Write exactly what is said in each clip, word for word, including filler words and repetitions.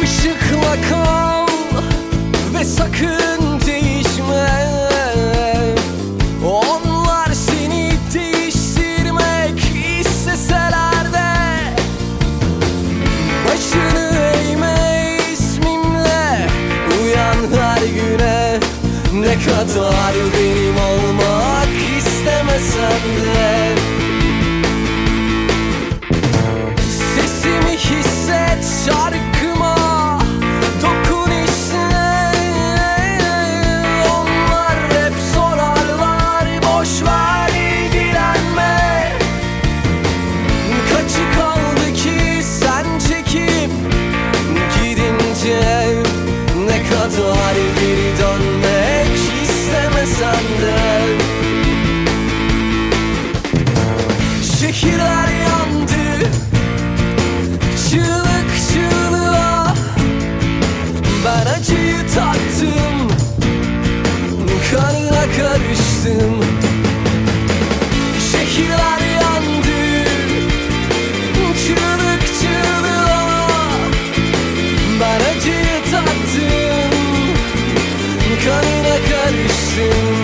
Işıkla kal ve sakın değişme. Onlar seni değiştirmek isteseler de başını eğme, ismimle uyan her güne. Ne kadar benim olmak istemesen de sesimi hisset şarkıma, dokun işte. Onlar hep sorarlar, boş ver ilgilenme. Kaçı kaldı ki sen çekip gidince? Ne kadar geri dönmek istemesen de şehirler yandı çığlık çığlığa. Ben acıyı tattım, kanına karıştım. Şehirler yandı çığlık çığlığa. Ben acıyı tattım, kanına karıştım.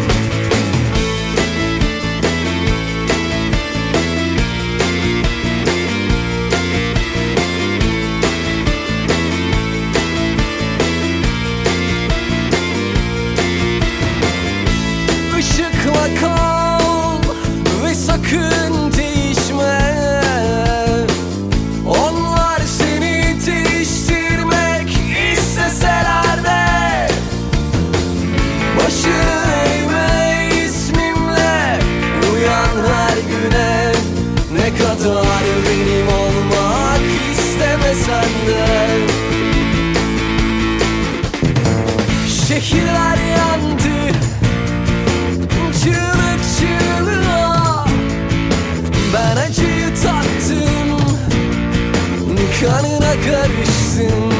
Işıkla kal ve sakın değişme. Onlar seni değiştirmek isteseler de başını eğme, ismimle uyan her güne. Ne kadar benim olmak istemesen de şehirler yandı çığlık çığlığa. Ben acıyı tattım, kanına karıştım.